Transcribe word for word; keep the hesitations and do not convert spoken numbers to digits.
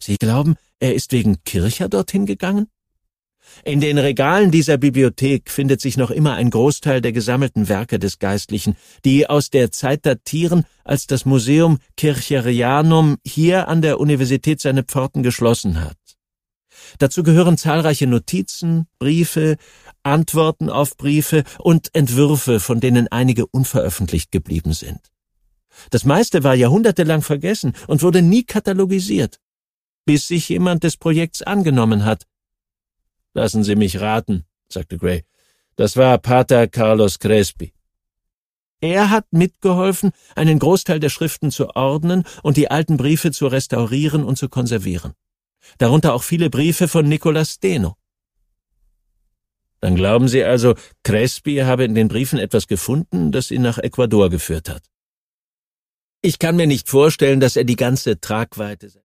Sie glauben, er ist wegen Kircher dorthin gegangen? In den Regalen dieser Bibliothek findet sich noch immer ein Großteil der gesammelten Werke des Geistlichen, die aus der Zeit datieren, als das Museum Kircherianum hier an der Universität seine Pforten geschlossen hat. Dazu gehören zahlreiche Notizen, Briefe, Antworten auf Briefe und Entwürfe, von denen einige unveröffentlicht geblieben sind. Das meiste war jahrhundertelang vergessen und wurde nie katalogisiert, bis sich jemand des Projekts angenommen hat. »Lassen Sie mich raten«, sagte Gray. »Das war Pater Carlos Crespi.« Er hat mitgeholfen, einen Großteil der Schriften zu ordnen und die alten Briefe zu restaurieren und zu konservieren. Darunter auch viele Briefe von Nicolas Steno. Dann glauben Sie also, Crespi habe in den Briefen etwas gefunden, das ihn nach Ecuador geführt hat. Ich kann mir nicht vorstellen, dass er die ganze Tragweite